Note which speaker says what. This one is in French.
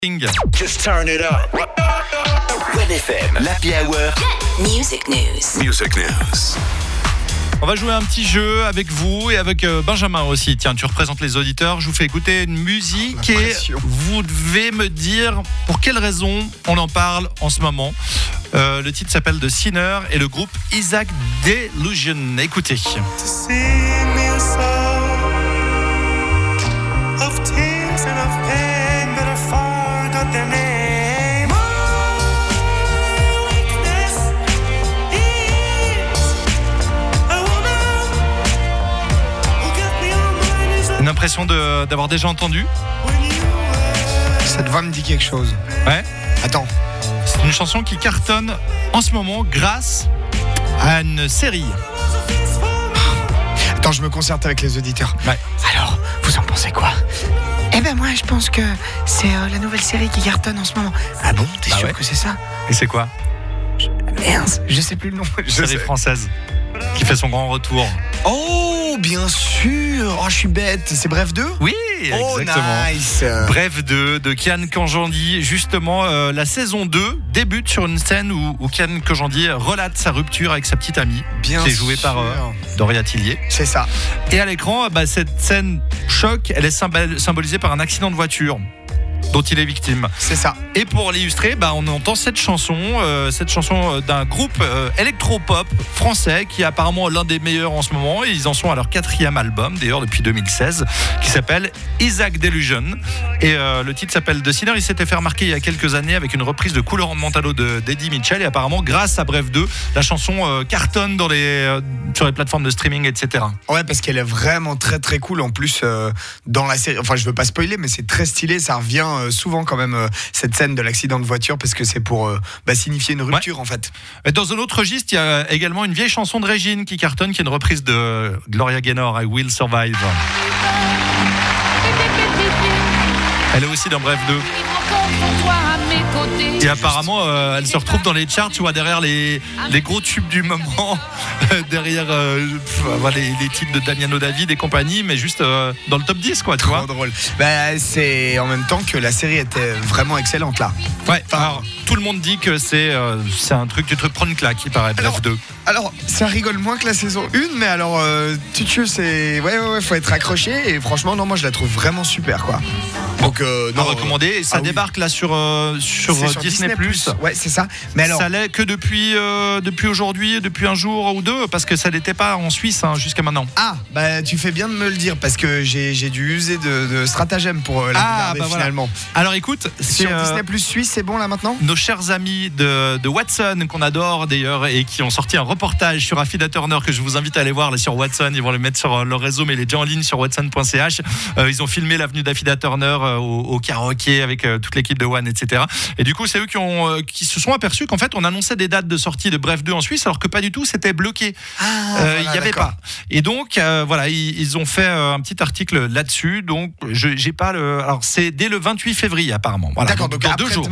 Speaker 1: Just turn it up. Red FM, l'Happy Hour.
Speaker 2: Music News.
Speaker 1: Music News.
Speaker 3: On va jouer un petit jeu avec vous et avec Benjamin aussi. Tiens, tu représentes les auditeurs. Je vous fais écouter une musique et vous devez me dire pour quelle raison on en parle en ce moment. Le titre s'appelle The Sinner et le groupe Isaac Delusion. Écoutez. Une impression d'avoir déjà entendu.
Speaker 4: Cette voix me dit quelque chose.
Speaker 3: Ouais.
Speaker 4: Attends.
Speaker 3: C'est une chanson qui cartonne en ce moment grâce à une série.
Speaker 4: Attends, je me concerte avec les auditeurs.
Speaker 3: Ouais.
Speaker 4: Alors, vous en pensez quoi ? Eh ben moi, je pense que c'est la nouvelle série qui cartonne en ce moment. Ah bon ? T'es sûr que c'est ça ?
Speaker 3: Et c'est quoi ?
Speaker 4: Merde, je sais plus le nom.
Speaker 3: Série française qui fait son grand retour.
Speaker 4: Oh, bien sûr. Oh, je suis bête. C'est Bref 2 ?
Speaker 3: Oui, exactement.
Speaker 4: Oh, nice.
Speaker 3: Bref 2 de Kian Kojandi. Justement, la saison 2 débute sur une scène où Kian Kojandi relate sa rupture avec sa petite amie.
Speaker 4: Bien
Speaker 3: C'est joué par Doria Tillier.
Speaker 4: C'est ça.
Speaker 3: Et à l'écran, cette scène choc, elle est symbolisée par un accident de voiture dont il est victime.
Speaker 4: C'est ça.
Speaker 3: Et pour l'illustrer, on entend cette chanson d'un groupe électro-pop français qui est apparemment l'un des meilleurs en ce moment. Et ils en sont à leur 4e album, d'ailleurs depuis 2016, qui s'appelle Isaac Delusion. Et le titre s'appelle The Sinner. Il s'était fait remarquer il y a quelques années avec une reprise de Couleur Mentalo d'Eddie Mitchell. Et apparemment, grâce à Bref 2, la chanson cartonne sur les plateformes de streaming, etc.
Speaker 4: Ouais, parce qu'elle est vraiment très très cool. En plus, dans la série, enfin je veux pas spoiler, mais c'est très stylé. Ça revient souvent quand même cette scène de l'accident de voiture parce que c'est pour signifier une rupture en fait.
Speaker 3: Et dans un autre registre, il y a également une vieille chanson de Régine qui cartonne, qui est une reprise de Gloria Gaynor, I Will Survive. Elle est aussi dans Bref 2. Et apparemment, elle se retrouve dans les charts, tu vois, derrière les gros tubes du moment, derrière les titres de Damiano David et compagnie, mais juste dans le top 10, quoi, tu vois.
Speaker 4: Trop drôle. C'est en même temps que la série était vraiment excellente là.
Speaker 3: Ouais. Alors, tout le monde dit que c'est un truc, tu te prends une claque, il paraît. Bref 2.
Speaker 4: Alors, ça rigole moins que la saison 1, mais alors, c'est ouais, faut être accroché et franchement, non, moi je la trouve vraiment super, quoi. Donc,
Speaker 3: à recommander. Et ça débarque là sur Disney+.
Speaker 4: Ouais, c'est ça. Mais alors,
Speaker 3: ça l'est que depuis aujourd'hui, depuis un jour ou deux, parce que ça n'était pas en Suisse jusqu'à maintenant.
Speaker 4: Ah, tu fais bien de me le dire parce que j'ai dû user de stratagème pour la regarder finalement.
Speaker 3: Voilà. Alors écoute,
Speaker 4: sur Disney+ Suisse, c'est bon là maintenant.
Speaker 3: Nos chers amis de Watson, qu'on adore d'ailleurs, et qui ont sorti un reportage sur Affida Turner que je vous invite à aller voir là sur Watson. Ils vont le mettre sur leur réseau, mais il est déjà en ligne sur watson.ch. Ils ont filmé l'avenue d'Affida Turner au karaoké avec toute l'équipe de One, etc. Et du coup, c'est eux qui se sont aperçus qu'en fait, on annonçait des dates de sortie de Bref 2 en Suisse, alors que pas du tout, c'était bloqué. Il n'y avait pas. Et donc, ils ont fait un petit article là-dessus. Donc, j'ai pas alors c'est dès le 28 février apparemment. Voilà.
Speaker 4: D'accord. Donc
Speaker 3: dans 2 jours.